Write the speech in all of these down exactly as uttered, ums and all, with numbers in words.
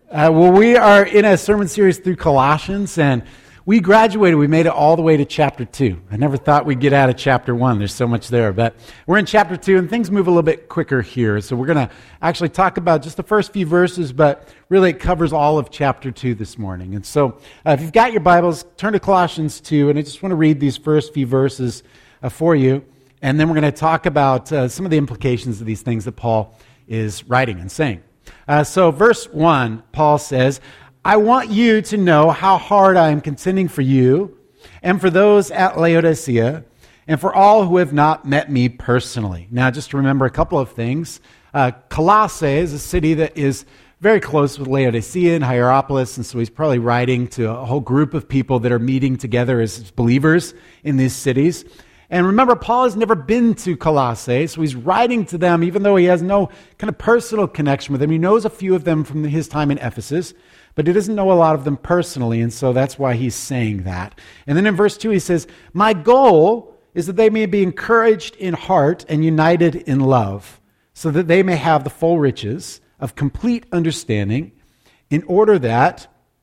Uh, well, we are in a sermon series through Colossians, and we graduated. We made it all the way to chapter two. I never thought we'd get out of chapter one. There's so much there, but we're in chapter two, and things move a little bit quicker here. So we're going to actually talk about just the first few verses, but really it covers all of chapter two this morning. And so uh, if you've got your Bibles, turn to Colossians two, and I just want to read these first few verses uh, for you, and then we're going to talk about uh, some of the implications of these things that Paul is writing and saying. Uh, so verse one, Paul says, I want you to know how hard I am contending for you and for those at Laodicea and for all who have not met me personally. Now, just to remember a couple of things. Uh, Colossae is a city that is very close with Laodicea and Hierapolis, and so he's probably writing to a whole group of people that are meeting together as believers in these cities. And remember, Paul has never been to Colossae, so he's writing to them even though he has no kind of personal connection with them. He knows a few of them from his time in Ephesus, but he doesn't know a lot of them personally, and so that's why he's saying that. And then in verse two he says, my goal is that they may be encouraged in heart and united in love, so that they may have the full riches of complete understanding, in order that,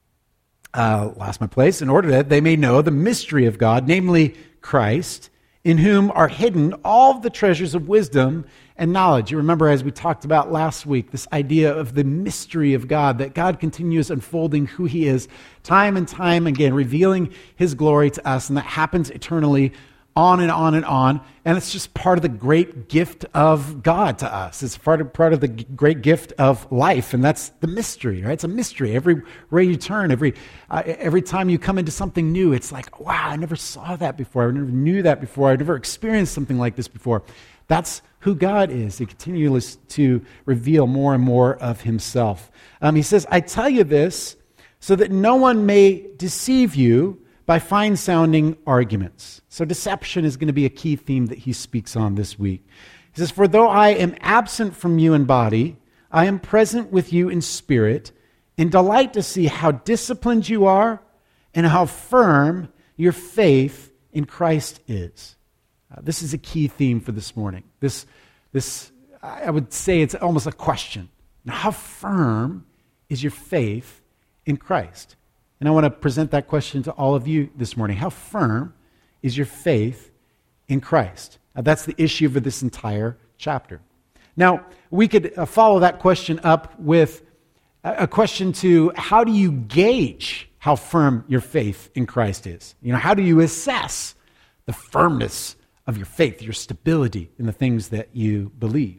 uh, lost my place, in order that they may know the mystery of God, namely Christ, in whom are hidden all the treasures of wisdom and knowledge. You remember, as we talked about last week, this idea of the mystery of God, that God continues unfolding who he is time and time again, revealing his glory to us, and that happens eternally on and on and on. And it's just part of the great gift of God to us. It's part of, part of the great gift of life, and that's the mystery, right? It's a mystery. Everywhere you turn, every uh, every time you come into something new, it's like, wow, I never saw that before. I never knew that before. I never experienced something like this before. That's who God is. He continues to reveal more and more of himself. Um, he says, I tell you this so that no one may deceive you by fine-sounding arguments. So deception is going to be a key theme that he speaks on this week. He says, for though I am absent from you in body, I am present with you in spirit, and delight to see how disciplined you are and how firm your faith in Christ is. Uh, this is a key theme for this morning. This, this, I would say it's almost a question. Now, how firm is your faith in Christ? And I want to present that question to all of you this morning. How firm is your faith in Christ? Now, that's the issue of this entire chapter. Now, we could uh, follow that question up with a, a question to, how do you gauge how firm your faith in Christ is? You know, how do you assess the firmness of your faith, your stability in the things that you believe?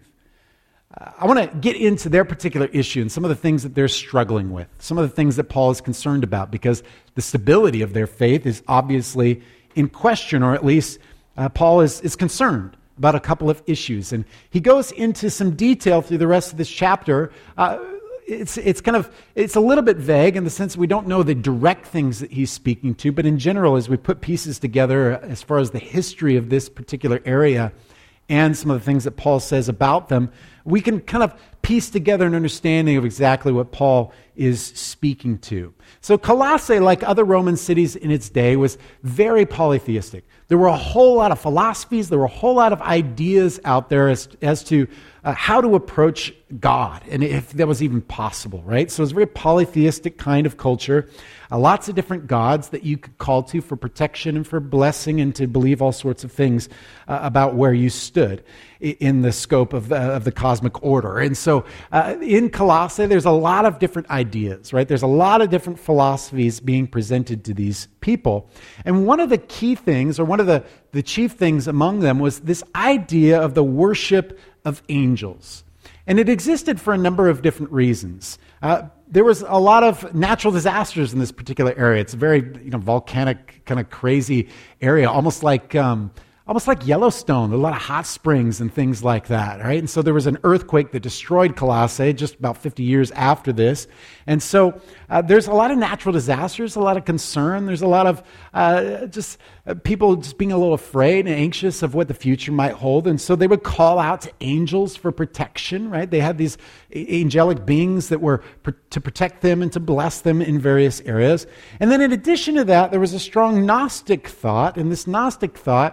Uh, I want to get into their particular issue and some of the things that they're struggling with, some of the things that Paul is concerned about, because the stability of their faith is obviously in question, or at least uh, Paul is, is concerned about a couple of issues. And he goes into some detail through the rest of this chapter. Uh, it's, it's kind of, it's a little bit vague in the sense that we don't know the direct things that he's speaking to, but in general, as we put pieces together as far as the history of this particular area and some of the things that Paul says about them, we can kind of piece together an understanding of exactly what Paul is speaking to. So Colossae, like other Roman cities in its day, was very polytheistic. There were a whole lot of philosophies, there were a whole lot of ideas out there as, as to uh, how to approach God, and if that was even possible, right? So it was a very polytheistic kind of culture. Uh, lots of different gods that you could call to for protection and for blessing, and to believe all sorts of things uh, about where you stood in the scope of the, of the cosmic order. And so uh, in Colossae, there's a lot of different ideas, right? There's a lot of different philosophies being presented to these people. And one of the key things, or one of the, the chief things among them, was this idea of the worship of angels. And it existed for a number of different reasons. Uh, there was a lot of natural disasters in this particular area. It's a very, you know, volcanic, kind of crazy area, almost like um, almost like Yellowstone. There are a lot of hot springs and things like that, right? And so there was an earthquake that destroyed Colossae just about fifty years after this. And so uh, there's a lot of natural disasters, a lot of concern. There's a lot of uh, just uh, people just being a little afraid and anxious of what the future might hold. And so they would call out to angels for protection, right? They had these angelic beings that were pr- to protect them and to bless them in various areas. And then in addition to that, there was a strong Gnostic thought, and this Gnostic thought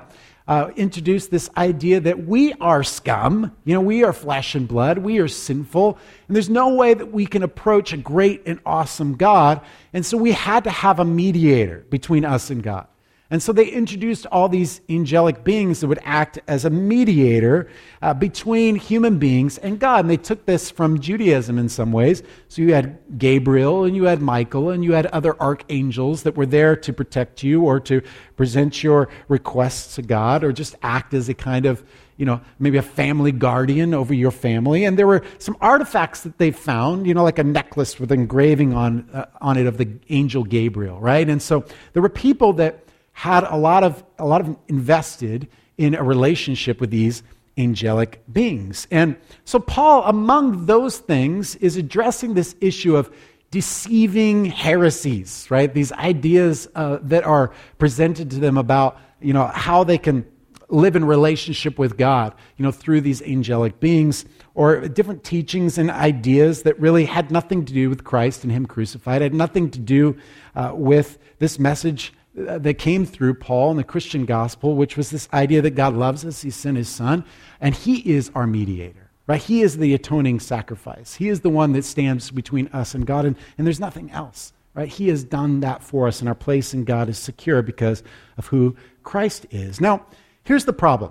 uh, introduced this idea that we are scum. You know, we are flesh and blood. We are sinful. And there's no way that we can approach a great and awesome God. And so we had to have a mediator between us and God. And so they introduced all these angelic beings that would act as a mediator uh, between human beings and God. And they took this from Judaism in some ways. So you had Gabriel and you had Michael and you had other archangels that were there to protect you or to present your requests to God or just act as a kind of, you know, maybe a family guardian over your family. And there were some artifacts that they found, you know, like a necklace with engraving on, uh, on it of the angel Gabriel, right? And so there were people that had a lot of a lot of invested in a relationship with these angelic beings. And so Paul, among those things, is addressing this issue of deceiving heresies, right? These ideas uh, that are presented to them about, you know, how they can live in relationship with God, you know, through these angelic beings, or different teachings and ideas that really had nothing to do with Christ and Him crucified, had nothing to do uh, with this message that came through Paul and the Christian gospel, which was this idea that God loves us, He sent His Son, and He is our mediator, right? He is the atoning sacrifice. He is the one that stands between us and God, and, and there's nothing else, right? He has done that for us, and our place in God is secure because of who Christ is. Now, here's the problem.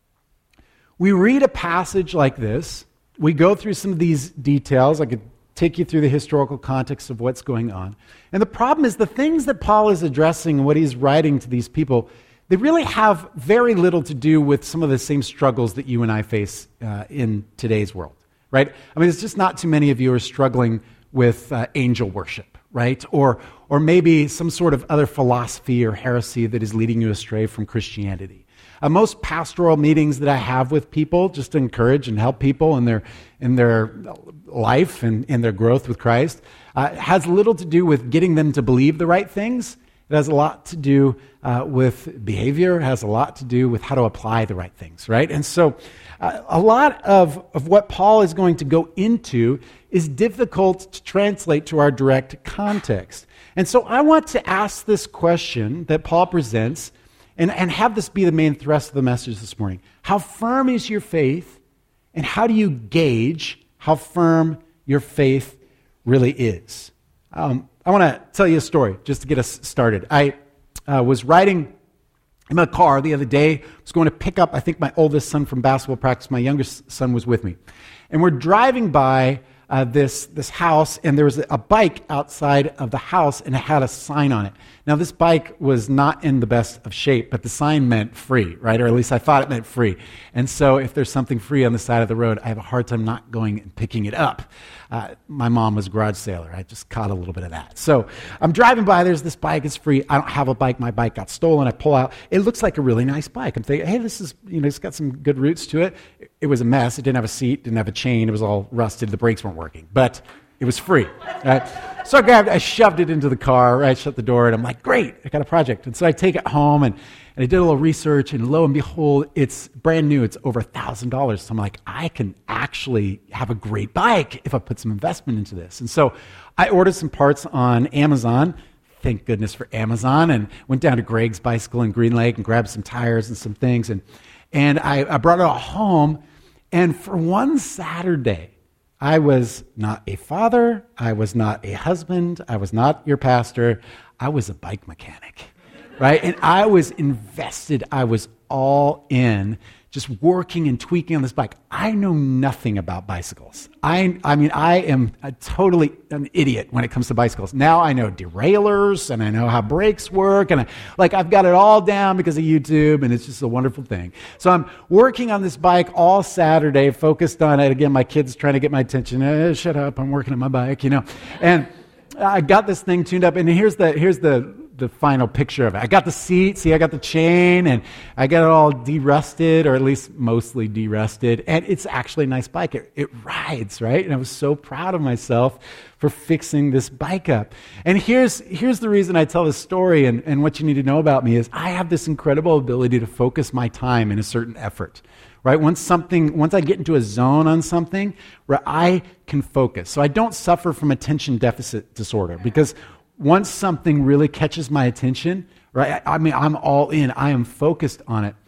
We read a passage like this, we go through some of these details, I could take you through the historical context of what's going on. And the problem is the things that Paul is addressing and what he's writing to these people, they really have very little to do with some of the same struggles that you and I face uh, in today's world, right? I mean, it's just not too many of you are struggling with uh, angel worship, right? Or, or maybe some sort of other philosophy or heresy that is leading you astray from Christianity. Uh, most pastoral meetings that I have with people, just to encourage and help people in their in their life and in their growth with Christ, uh, has little to do with getting them to believe the right things. It has a lot to do uh, with behavior. It has a lot to do with how to apply the right things, right? And so uh, a lot of, of what Paul is going to go into is difficult to translate to our direct context. And so I want to ask this question that Paul presents And, and have this be the main thrust of the message this morning. How firm is your faith, and how do you gauge how firm your faith really is? Um, I want to tell you a story just to get us started. I uh, was riding in my car the other day. I was going to pick up, I think, my oldest son from basketball practice. My youngest son was with me. And we're driving by Uh, this this house, and there was a bike outside of the house, and it had a sign on it. Now, this bike was not in the best of shape, but the sign meant free, right? Or at least I thought it meant free. And so if there's something free on the side of the road, I have a hard time not going and picking it up. Uh, my mom was a garage sailor. I just caught a little bit of that. So I'm driving by. There's this bike. It's free. I don't have a bike. My bike got stolen. I pull out. It looks like a really nice bike. I'm thinking, hey, this is, you know, it's got some good roots to it. It was a mess. It didn't have a seat. Didn't have a chain. It was all rusted. The brakes weren't working. But it was free. Right? So I grabbed, I shoved it into the car, right? Shut the door, and I'm like, great, I got a project. And so I take it home, and, and I did a little research, and lo and behold, it's brand new. It's over one thousand dollars. So I'm like, I can actually have a great bike if I put some investment into this. And so I ordered some parts on Amazon. Thank goodness for Amazon, and went down to Greg's Bicycle in Green Lake and grabbed some tires and some things. And, and I, I brought it all home, and for one Saturday, I was not a father, I was not a husband, I was not your pastor, I was a bike mechanic, right? And I was invested, I was all in, just working and tweaking on this bike. I know nothing about bicycles. I I mean, I am a totally an idiot when it comes to bicycles. Now I know derailleurs, and I know how brakes work, and I, like I've got it all down because of YouTube, and it's just a wonderful thing. So I'm working on this bike all Saturday, focused on it. Again, my kid's trying to get my attention. Eh, shut up, I'm working on my bike, you know. And I got this thing tuned up, and here's the here's the the final picture of it. I got the seat, see, I got the chain, and I got it all de-rusted, or at least mostly de-rusted, and it's actually a nice bike. It, it rides, right? And I was so proud of myself for fixing this bike up. And here's here's the reason I tell this story, and, and what you need to know about me is I have this incredible ability to focus my time in a certain effort. Right? Once something, once I get into a zone on something, where I can focus. So I don't suffer from attention deficit disorder, because once something really catches my attention, right? I, I mean, I'm all in. I am focused on it.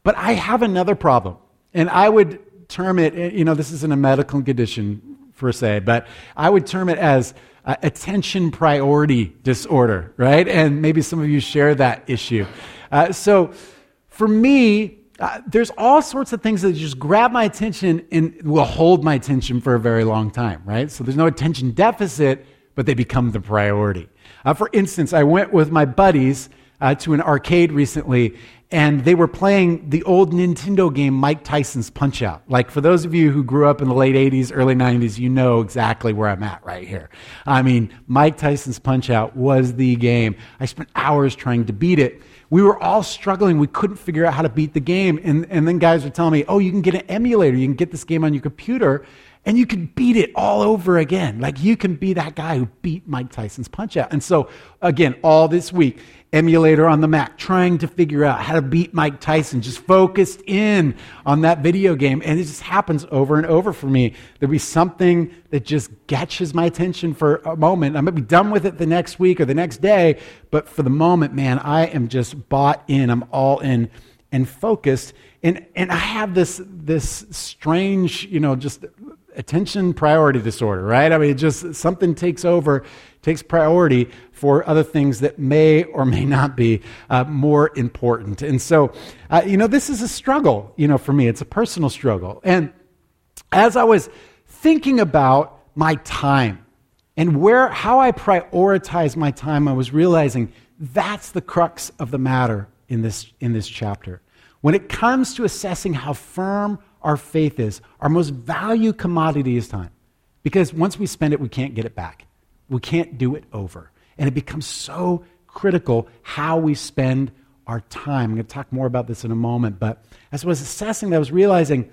But I have another problem, and I would term it, you know, this isn't a medical condition per se, but I would term it as uh, attention priority disorder, right? And maybe some of you share that issue. Uh, so for me, uh, there's all sorts of things that just grab my attention and will hold my attention for a very long time, right? So there's no attention deficit, but they become the priority. Uh, for instance, I went with my buddies uh, to an arcade recently, and they were playing the old Nintendo game Mike Tyson's Punch-Out. Like, for those of you who grew up in the late eighties, early nineties, you know exactly where I'm at right here. I mean, Mike Tyson's Punch-Out was the game. I spent hours trying to beat it. We were all struggling. We couldn't figure out how to beat the game. And, and then guys were telling me, oh, you can get an emulator. You can get this game on your computer, and you can beat it all over again. Like, you can be that guy who beat Mike Tyson's Punch-Out. And so, again, all this week, emulator on the Mac, trying to figure out how to beat Mike Tyson, just focused in on that video game. And it just happens over and over for me. There'll be something that just catches my attention for a moment. I might be done with it the next week or the next day, but for the moment, man, I am just bought in. I'm all in and focused. And and I have this this strange, you know, just attention priority disorder, right? I mean, it just something takes over, takes priority for other things that may or may not be uh, more important. And so, uh, you know, this is a struggle, you know, for me. It's a personal struggle. And as I was thinking about my time and where, how I prioritize my time, I was realizing that's the crux of the matter in this, in this chapter. When it comes to assessing how firm our faith is, our most valued commodity is time. Because once we spend it, we can't get it back. We can't do it over. And it becomes so critical how we spend our time. I'm going to talk more about this in a moment, but as I was assessing that, I was realizing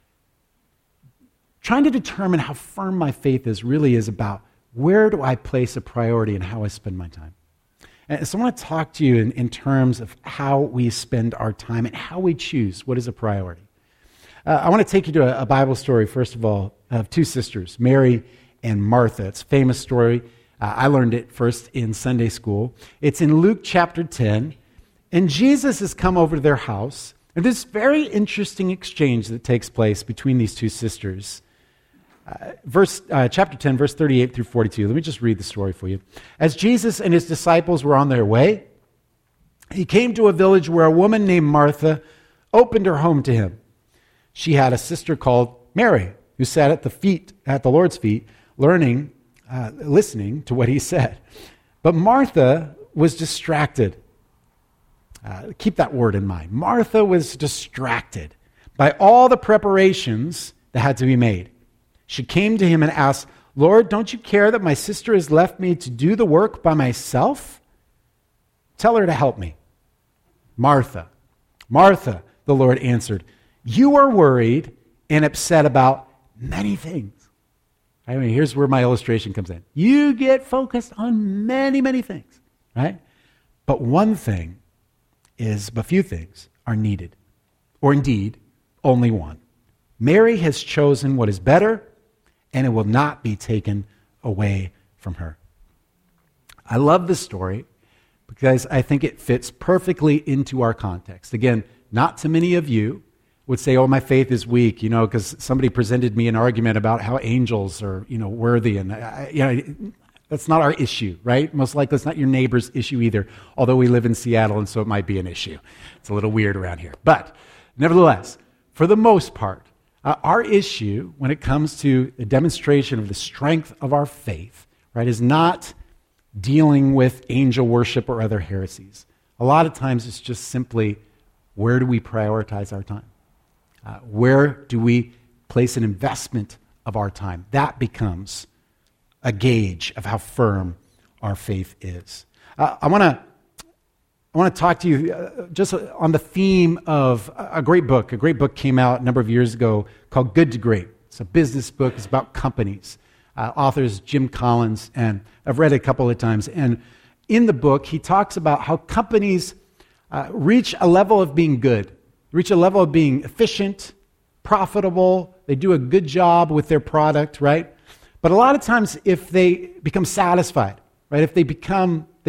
trying to determine how firm my faith is really is about where do I place a priority and how I spend my time. And so I want to talk to you in, in terms of how we spend our time and how we choose what is a priority. Uh, I want to take you to a, a Bible story, first of all, of two sisters, Mary and Martha. It's a famous story. Uh, I learned it first in Sunday school. It's in Luke chapter ten, and Jesus has come over to their house. And there's this very interesting exchange that takes place between these two sisters. Uh, verse, uh, chapter ten, verse thirty-eight through forty-two. Let me just read the story for you. As Jesus and his disciples were on their way, he came to a village where a woman named Martha opened her home to him. She had a sister called Mary, who sat at the feet, at the Lord's feet, learning, uh, listening to what he said. But Martha was distracted. Uh, keep that word in mind. Martha was distracted by all the preparations that had to be made. She came to him and asked, Lord, don't you care that my sister has left me to do the work by myself? Tell her to help me. Martha, Martha, the Lord answered, you are worried and upset about many things. I mean, here's where my illustration comes in. You get focused on many, many things, right? But one thing is, but few things are needed, or indeed, only one. Mary has chosen what is better, and it will not be taken away from her. I love this story because I think it fits perfectly into our context. Again, not too many of you would say, oh, my faith is weak, you know, because somebody presented me an argument about how angels are, you know, worthy. And, I, you know, that's not our issue, right? Most likely it's not your neighbor's issue either, although we live in Seattle, and so it might be an issue. It's a little weird around here. But nevertheless, for the most part, uh, our issue when it comes to a demonstration of the strength of our faith, right, is not dealing with angel worship or other heresies. A lot of times it's just simply, where do we prioritize our time? Uh, where do we place an investment of our time? That becomes a gauge of how firm our faith is. Uh, I want to I want to talk to you uh, just on the theme of a great book. A great book came out a number of years ago called Good to Great. It's a business book. It's about companies. Uh, author is Jim Collins, and I've read it a couple of times. And in the book, he talks about how companies uh, reach a level of being good, reach a level of being efficient, profitable. They do a good job with their product, right? But a lot of times if they become satisfied, right, if they become, they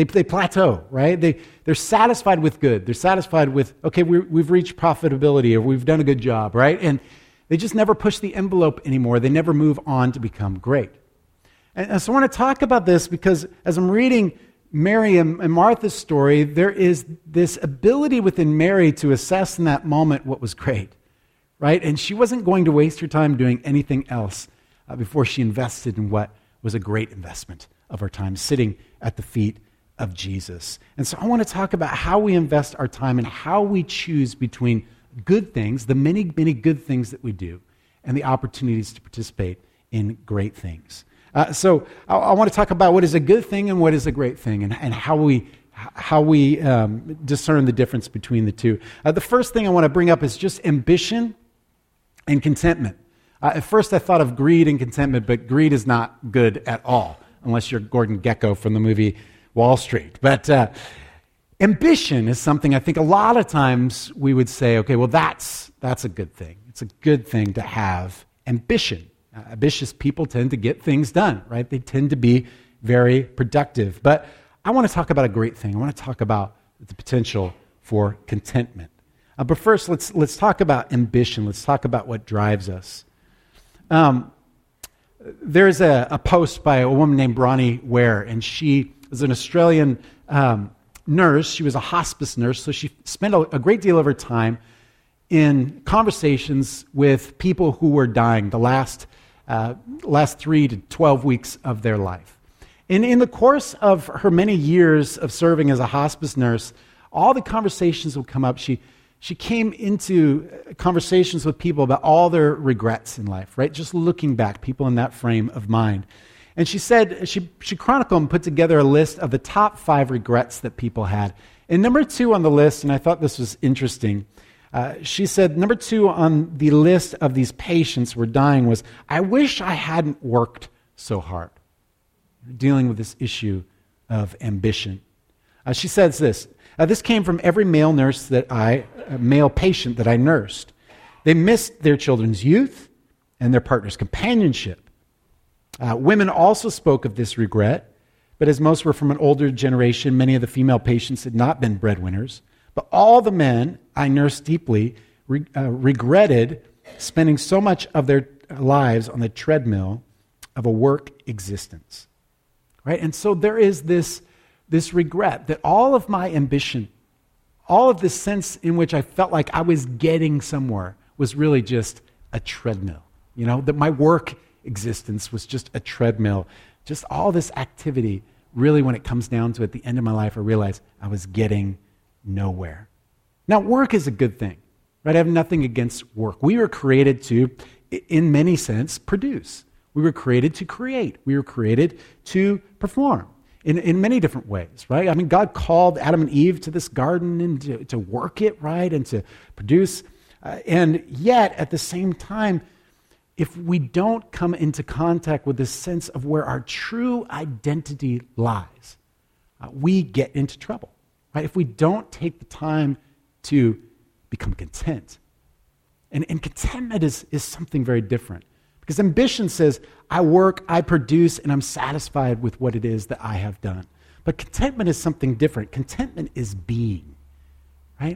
They, they plateau, right? They, they're satisfied with good. They're satisfied with, okay, we we've reached profitability or we've done a good job, right? And they just never push the envelope anymore. They never move on to become great. And, and so I want to talk about this because as I'm reading Mary and, and Martha's story, there is this ability within Mary to assess in that moment what was great, right? And she wasn't going to waste her time doing anything else uh, before she invested in what was a great investment of her time, sitting at the feet of Jesus. And so I want to talk about how we invest our time and how we choose between good things, the many, many good things that we do, and the opportunities to participate in great things. Uh, so I, I want to talk about what is a good thing and what is a great thing, and, and how we how we um, discern the difference between the two. Uh, the first thing I want to bring up is just ambition and contentment. Uh, at first I thought of greed and contentment, but greed is not good at all, unless you're Gordon Gekko from the movie Wall Street. But uh, ambition is something I think a lot of times we would say, okay, well, that's that's a good thing. It's a good thing to have ambition. Uh, ambitious people tend to get things done, right? They tend to be very productive. But I want to talk about a great thing. I want to talk about the potential for contentment. Uh, but first, let's let's talk about ambition. Let's talk about what drives us. Um, there's a, a post by a woman named Bronnie Ware, and she was an Australian um, nurse. She was a hospice nurse, so she spent a, a great deal of her time in conversations with people who were dying the last uh, last three to twelve weeks of their life. And in the course of her many years of serving as a hospice nurse, all the conversations would come up. She she came into conversations with people about all their regrets in life, right? Just looking back, people in that frame of mind. And she said, she, she chronicled and put together a list of the top five regrets that people had. And number two on the list, and I thought this was interesting, uh, she said, number two on the list of these patients who were dying was, I wish I hadn't worked so hard. Dealing with this issue of ambition. Uh, she says this, uh, this came from every male nurse that I, uh, male patient that I nursed. They missed their children's youth and their partner's companionship. Uh, women also spoke of this regret, but as most were from an older generation, many of the female patients had not been breadwinners. But all the men I nursed deeply re- uh, regretted spending so much of their lives on the treadmill of a work existence. Right? And so there is this, this regret that all of my ambition, all of this sense in which I felt like I was getting somewhere was really just a treadmill. You know, that my work existence was just a treadmill. Just all this activity, really when it comes down to it, at the end of my life, I realized I was getting nowhere. Now, work is a good thing, right? I have nothing against work. We were created to, in many sense, produce. We were created to create. We were created to perform in, in many different ways, right? I mean, God called Adam and Eve to this garden and to, to work it, right? And to produce. Uh, and yet, at the same time, if we don't come into contact with this sense of where our true identity lies, uh, we get into trouble, right? If we don't take the time to become content. And, and contentment is, is something very different. Because ambition says, I work, I produce, and I'm satisfied with what it is that I have done. But contentment is something different. Contentment is being, right?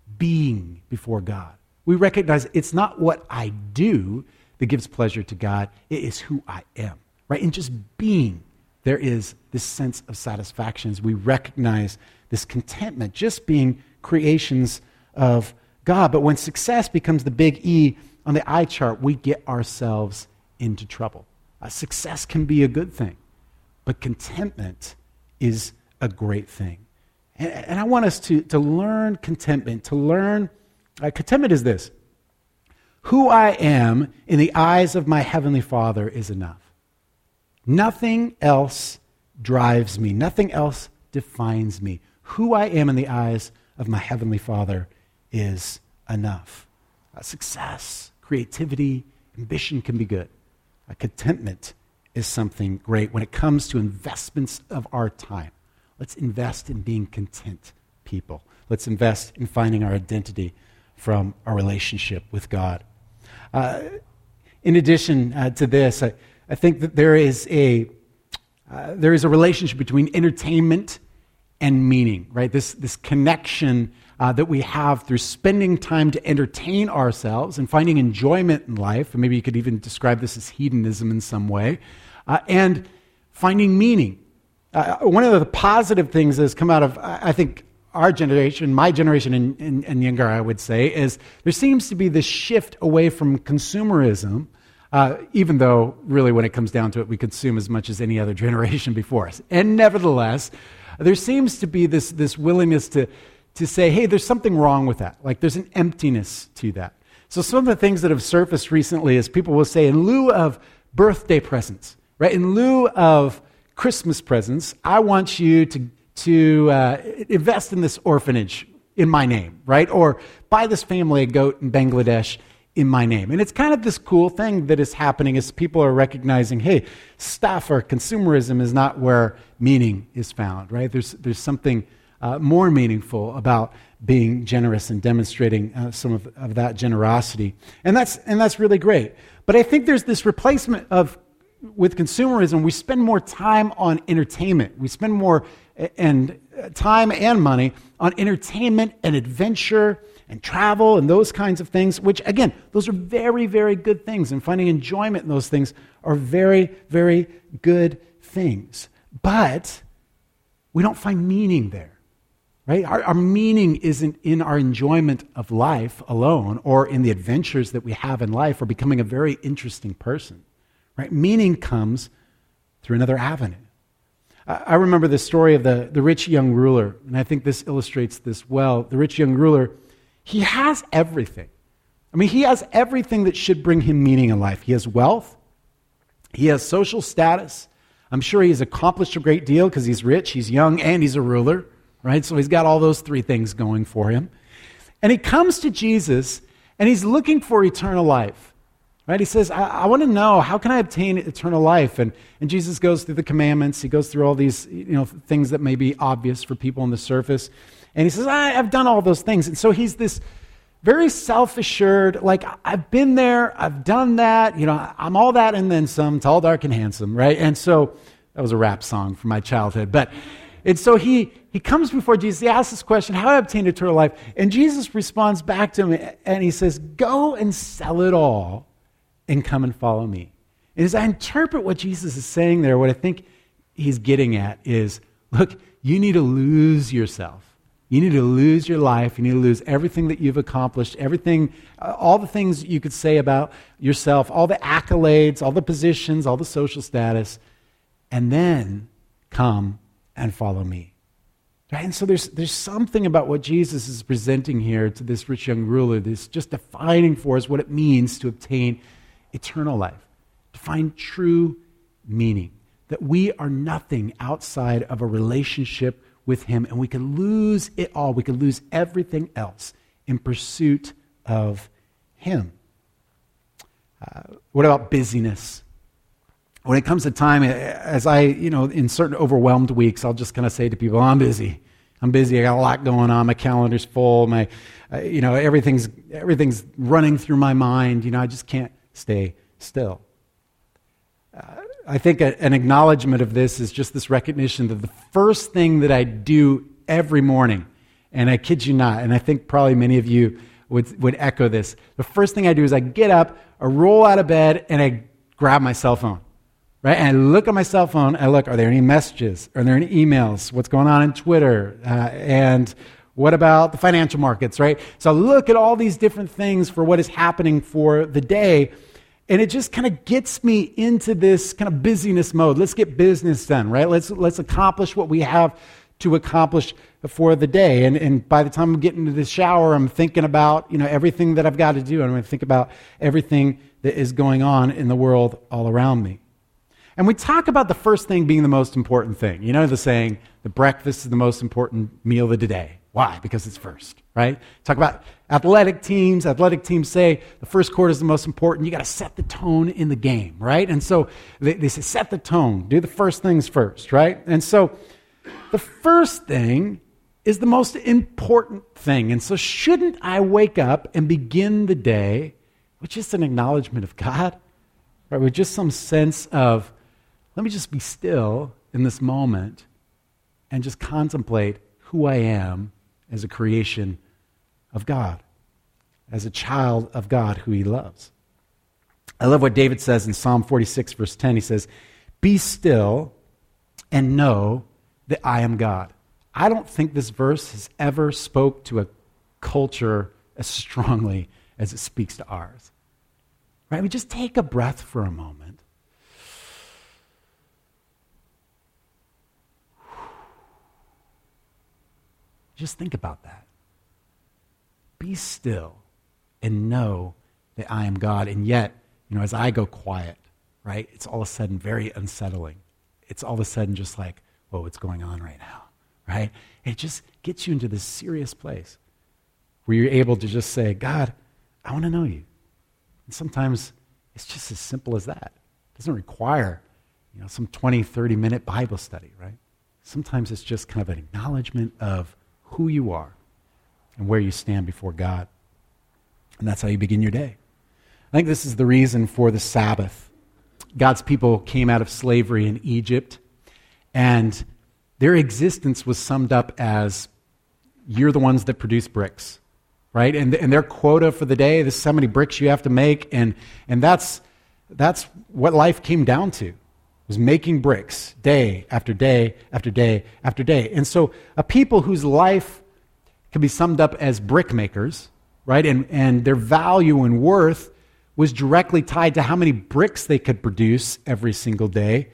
Being before God. We recognize it's not what I do that gives pleasure to God. It is who I am, right? In just being, there is this sense of satisfaction as we recognize this contentment, just being creations of God. But when success becomes the big E on the eye chart, we get ourselves into trouble. Uh, success can be a good thing, but contentment is a great thing. And, and I want us to, to learn contentment, to learn, uh, contentment is this: who I am in the eyes of my Heavenly Father is enough. Nothing else drives me. Nothing else defines me. Who I am in the eyes of my Heavenly Father is enough. Uh, success, creativity, ambition can be good. Uh, contentment is something great when it comes to investments of our time. Let's invest in being content people. Let's invest in finding our identity from our relationship with God. Uh, in addition uh, to this, I, I think that there is a uh, there is a relationship between entertainment and meaning, right? This, this connection uh, that we have through spending time to entertain ourselves and finding enjoyment in life, and maybe you could even describe this as hedonism in some way, uh, and finding meaning. Uh, one of the positive things that has come out of, I think, our generation, my generation and, and, and younger, I would say, is there seems to be this shift away from consumerism, uh, even though really when it comes down to it, we consume as much as any other generation before us. And nevertheless, there seems to be this, this willingness to, to say, hey, there's something wrong with that. Like there's an emptiness to that. So some of the things that have surfaced recently is people will say, in lieu of birthday presents, right? In lieu of Christmas presents, I want you to to uh, invest in this orphanage in my name, right? Or buy this family a goat in Bangladesh in my name. And it's kind of this cool thing that is happening as people are recognizing, hey, stuff or consumerism is not where meaning is found, right? There's, there's something uh, more meaningful about being generous and demonstrating uh, some of, of that generosity. And that's, and that's really great. But I think there's this replacement of, with consumerism, we spend more time on entertainment. We spend more and time and money on entertainment and adventure and travel and those kinds of things, which, again, those are very, very good things. And finding enjoyment in those things are very, very good things. But we don't find meaning there, right? Our, our meaning isn't in our enjoyment of life alone or in the adventures that we have in life or becoming a very interesting person, right? Meaning comes through another avenue. I remember the story of the, the rich young ruler, and I think this illustrates this well. The rich young ruler, he has everything. I mean, he has everything that should bring him meaning in life. He has wealth. He has social status. I'm sure he's accomplished a great deal because he's rich, he's young, and he's a ruler, right? So he's got all those three things going for him. And he comes to Jesus, and he's looking for eternal life. Right? He says, I, I want to know, how can I obtain eternal life? And, and Jesus goes through the commandments. He goes through all these you know, things that may be obvious for people on the surface. And he says, I, I've done all those things. And so he's this very self-assured, like, I've been there, I've done that, you know, I'm all that and then some, tall, dark, and handsome, right? And so, that was a rap song from my childhood. But, and so he, he comes before Jesus, he asks this question, how do I obtain eternal life? And Jesus responds back to him, and he says, go and sell it all and come and follow me. And as I interpret what Jesus is saying there, what I think he's getting at is, look, you need to lose yourself. You need to lose your life. You need to lose everything that you've accomplished, everything, uh, all the things you could say about yourself, all the accolades, all the positions, all the social status, and then come and follow me. Right? And so there's, there's something about what Jesus is presenting here to this rich young ruler that's just defining for us what it means to obtain eternal life, to find true meaning, that we are nothing outside of a relationship with him, and we can lose it all. We can lose everything else in pursuit of him. Uh, what about busyness? When it comes to time, as I, you know, in certain overwhelmed weeks, I'll just kind of say to people, I'm busy. I'm busy. I got a lot going on. My calendar's full. My, uh, you know, everything's everything's running through my mind. You know, I just can't stay still. Uh, I think a, an acknowledgement of this is just this recognition that the first thing that I do every morning, and I kid you not, and I think probably many of you would, would echo this, the first thing I do is I get up, I roll out of bed, and I grab my cell phone. Right? And I look at my cell phone, I look, are there any messages? Are there any emails? What's going on in Twitter? Uh, and what about the financial markets, right? So I look at all these different things for what is happening for the day, and it just kind of gets me into this kind of busyness mode. Let's get business done, right? Let's let's accomplish what we have to accomplish for the day. And and by the time I'm getting into the shower, I'm thinking about, you know, everything that I've got to do. I'm going to think about everything that is going on in the world all around me. And we talk about the first thing being the most important thing. You know the saying, the breakfast is the most important meal of the day. Why? Because it's first, right? Talk about athletic teams. Athletic teams say the first quarter is the most important. You got to set the tone in the game, right? And so they, they say, set the tone. Do the first things first, right? And so the first thing is the most important thing. And so shouldn't I wake up and begin the day with just an acknowledgement of God, right? With just some sense of, let me just be still in this moment and just contemplate who I am as a creation of God, as a child of God who he loves. I love what David says in Psalm forty-six, verse ten. He says, "Be still and know that I am God." I don't think this verse has ever spoke to a culture as strongly as it speaks to ours. Right? We just take a breath for a moment. Just think about that. Be still and know that I am God. And yet, you know, as I go quiet, right, it's all of a sudden very unsettling. It's all of a sudden just like, whoa, what's going on right now, right? It just gets you into this serious place where you're able to just say, God, I want to know you. And sometimes it's just as simple as that. It doesn't require, you know, some twenty, thirty minute Bible study, right? Sometimes it's just kind of an acknowledgement of who you are and where you stand before God. And that's how you begin your day. I think this is the reason for the Sabbath. God's people came out of slavery in Egypt, and their existence was summed up as, you're the ones that produce bricks, right? And, and their quota for the day, this is how many bricks you have to make, and, and that's, that's what life came down to, was making bricks day after day after day after day. And so a people whose life can be summed up as brick makers, right? And, and their value and worth was directly tied to how many bricks they could produce every single day.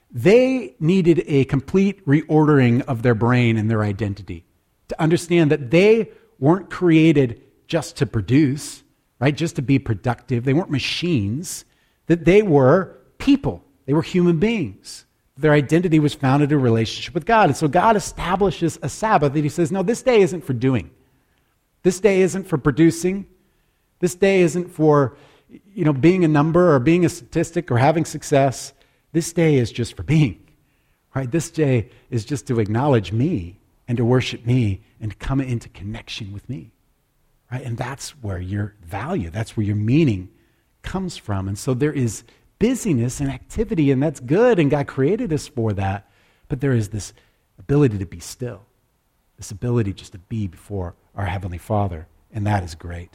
They needed a complete reordering of their brain and their identity to understand that they weren't created just to produce, right? Just to be productive. They weren't machines, that they were people. They were human beings. Their identity was founded in a relationship with God. And so God establishes a Sabbath that he says, no, this day isn't for doing. This day isn't for producing. This day isn't for, you know, being a number or being a statistic or having success. This day is just for being, right? This day is just to acknowledge me and to worship me and to come into connection with me, right? And that's where your value, that's where your meaning comes from. And so there is busyness and activity, and that's good, and God created us for that. But there is this ability to be still, this ability just to be before our Heavenly Father, and that is great.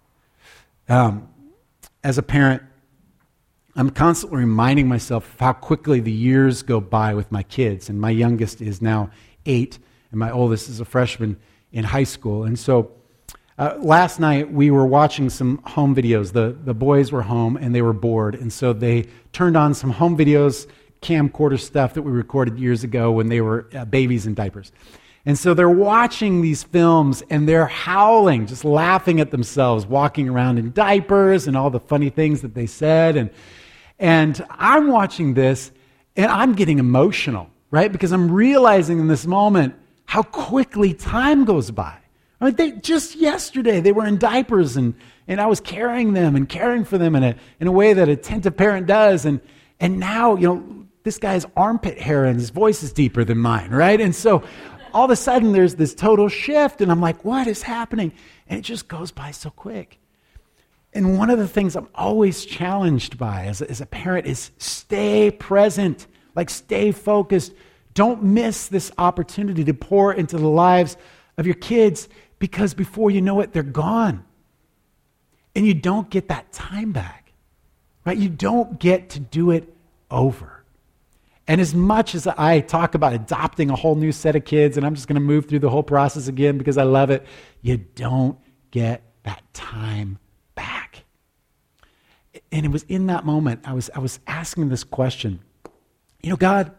Um, as a parent, I'm constantly reminding myself of how quickly the years go by with my kids, and my youngest is now eight, and my oldest is a freshman in high school. And so uh, last night we were watching some home videos. The, the boys were home, and they were bored, and so they turned on some home videos, camcorder stuff that we recorded years ago when they were uh, babies in diapers. And so they're watching these films, and they're howling, just laughing at themselves, walking around in diapers and all the funny things that they said. And and I'm watching this, and I'm getting emotional, right? Because I'm realizing in this moment how quickly time goes by. I mean, they, just yesterday, they were in diapers, and, and I was carrying them and caring for them in a, in a way that a attentive parent does. And, and now, you know, this guy's armpit hair and his voice is deeper than mine, right? And so all of a sudden, there's this total shift, and I'm like, what is happening? And it just goes by so quick. And one of the things I'm always challenged by as a, as a parent is stay present, like stay focused. Don't miss this opportunity to pour into the lives of your kids, because before you know it, they're gone. And you don't get that time back, right? You don't get to do it over. And as much as I talk about adopting a whole new set of kids, and I'm just going to move through the whole process again because I love it, you don't get that time back. And it was in that moment I was I was asking this question. You know, God,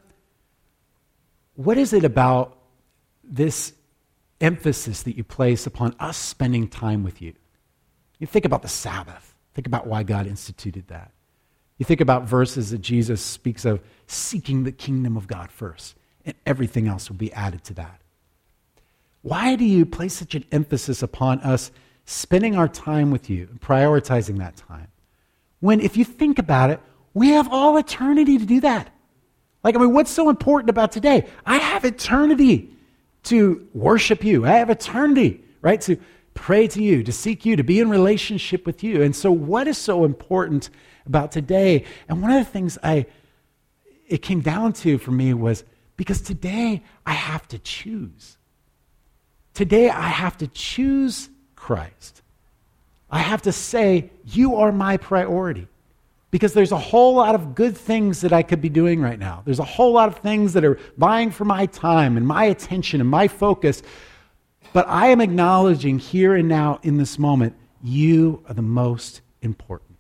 what is it about this emphasis that you place upon us spending time with you? You think about the Sabbath. Think about why God instituted that. You think about verses that Jesus speaks of seeking the kingdom of God first, and everything else will be added to that. Why do you place such an emphasis upon us spending our time with you and prioritizing that time? When, if you think about it, we have all eternity to do that. Like, I mean, what's so important about today? I have eternity to worship you. I have eternity, right, to pray to you, to seek you, to be in relationship with you. And so what is so important about today? And one of the things I it came down to for me was Because today I have to choose. Today I have to choose Christ. I have to say, you are my priority. Because there's a whole lot of good things that I could be doing right now. There's a whole lot of things that are vying for my time and my attention and my focus. But I am acknowledging here and now in this moment, you are the most important.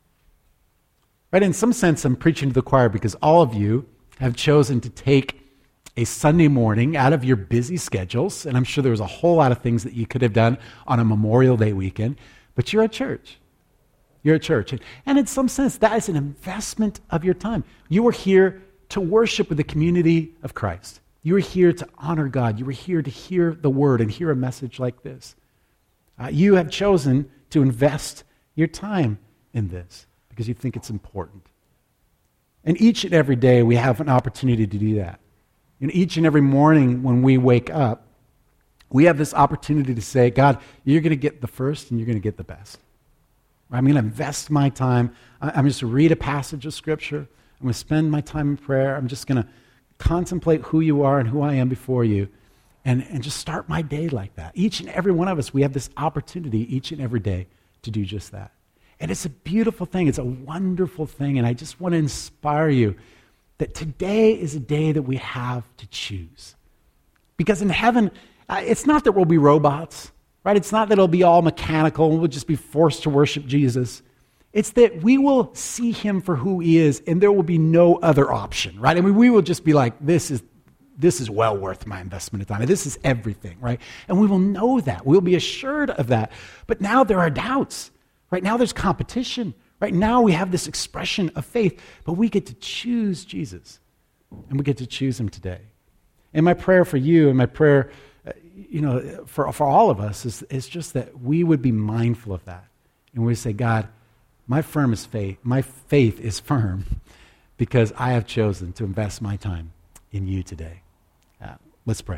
Right? In some sense, I'm preaching to the choir because all of you have chosen to take a Sunday morning out of your busy schedules, and I'm sure there was a whole lot of things that you could have done on a Memorial Day weekend, but you're at church. You're at church. And, and in some sense, that is an investment of your time. You are here to worship with the community of Christ. You are here to honor God. You are here to hear the word and hear a message like this. Uh, you have chosen to invest your time in this because you think it's important. And each and every day, we have an opportunity to do that. And each and every morning when we wake up, we have this opportunity to say, God, you're going to get the first and you're going to get the best. I'm going to invest my time. I'm just going to read a passage of Scripture. I'm going to spend my time in prayer. I'm just going to contemplate who you are and who I am before you and, and just start my day like that. Each and every one of us, we have this opportunity each and every day to do just that. And it's a beautiful thing. It's a wonderful thing. And I just want to inspire you that today is a day that we have to choose. Because in heaven, uh, it's not that we'll be robots. Right? It's not that it'll be all mechanical and we'll just be forced to worship Jesus. It's that we will see him for who he is and there will be no other option, right? I mean, we will just be like, this is this is well worth my investment of time. This is everything, right? And we will know that. We'll be assured of that. But now there are doubts. Right now there's competition. Right now we have this expression of faith, but we get to choose Jesus. And we get to choose him today. And my prayer for you and my prayer you know, for, for all of us is, is just that we would be mindful of that. And we say, God, my firm is faith, my faith is firm because I have chosen to invest my time in you today. Uh, let's pray.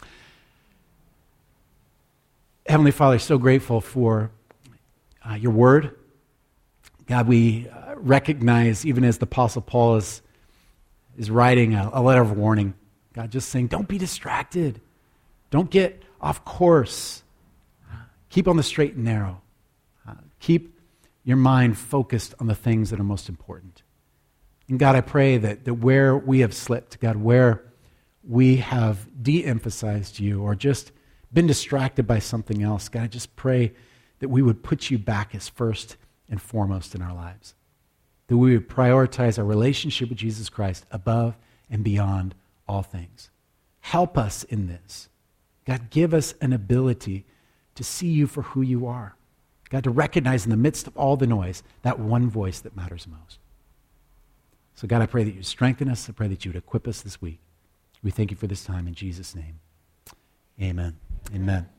Heavenly Father, so grateful for uh, your word. God, we uh, recognize, even as the Apostle Paul is, is writing a, a letter of warning, God, just saying, don't be distracted. Don't get off course. Keep on the straight and narrow. Uh, keep your mind focused on the things that are most important. And God, I pray that, that where we have slipped, God, where we have de-emphasized you or just been distracted by something else, God, I just pray that we would put you back as first and foremost in our lives. That we would prioritize our relationship with Jesus Christ above and beyond all things. Help us in this. God, give us an ability to see you for who you are. God, to recognize in the midst of all the noise that one voice that matters most. So God, I pray that you strengthen us. I pray that you would equip us this week. We thank you for this time in Jesus' name. Amen. Amen.